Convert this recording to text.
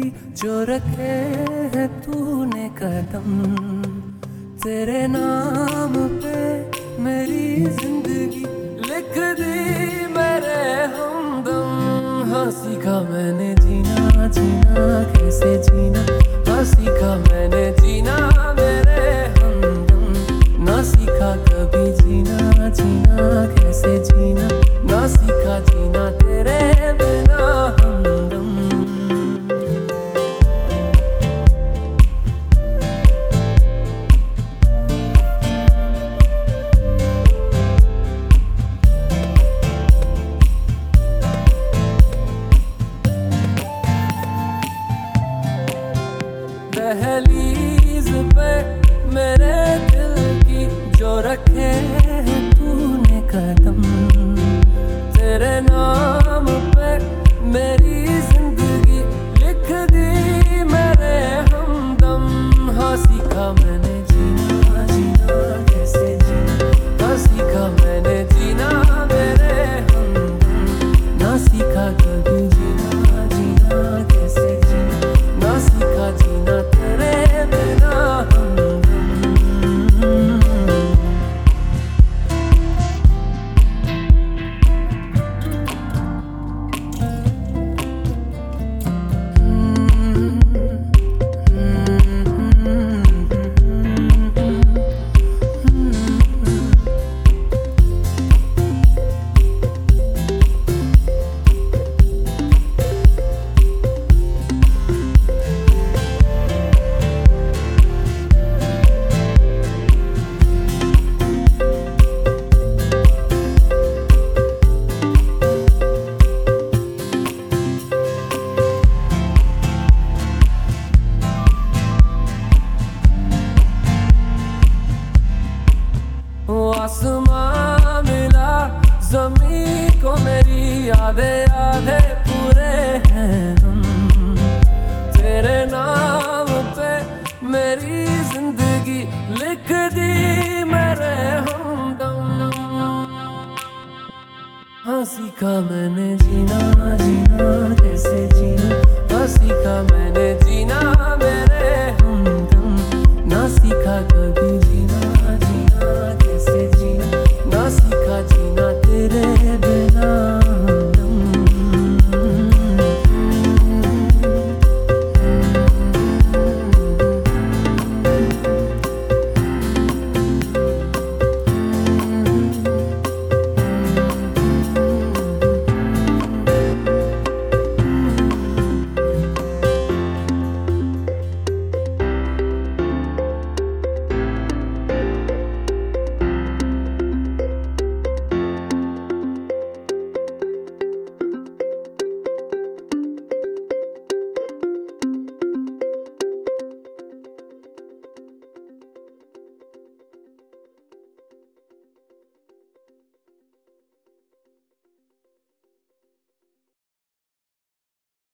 की जो रखे है तूने कदम, तेरे नाम पे मेरी जिंदगी लिख दी मेरे हमदम। हाँ सीखा मैंने जीना जीना कैसे जीना, हाँ सीखा मैंने जीना मेरे हमदम। ना सीखा कभी जीना जीना कैसे जीना, ना सीखा जीना तेरे बिना हमदम। दहलीज पे मेरे दिल की जो रखे है तूने कदम, तेरे नाम पे मेरी जिंदगी लिख दी मेरे हमदम। हाँ सीखा मैंने जीना जीना कैसे जीना, हाँ सीखा मैंने जीना मेरे हमदम। ना सीखा कभी जीना जीना कैसे जीना, ना सीखा जीना तेरे बिना हमदम। आसमां मिला ज़मीं को मेरी आधे आधे पूरे हैं हम, तेरे नाम पे मेरी जिंदगी लिख दी मेरे हमदम। हाँ सीखा मैंने जीना जीना कैसे जीना, हाँ सीखा मैंने जीना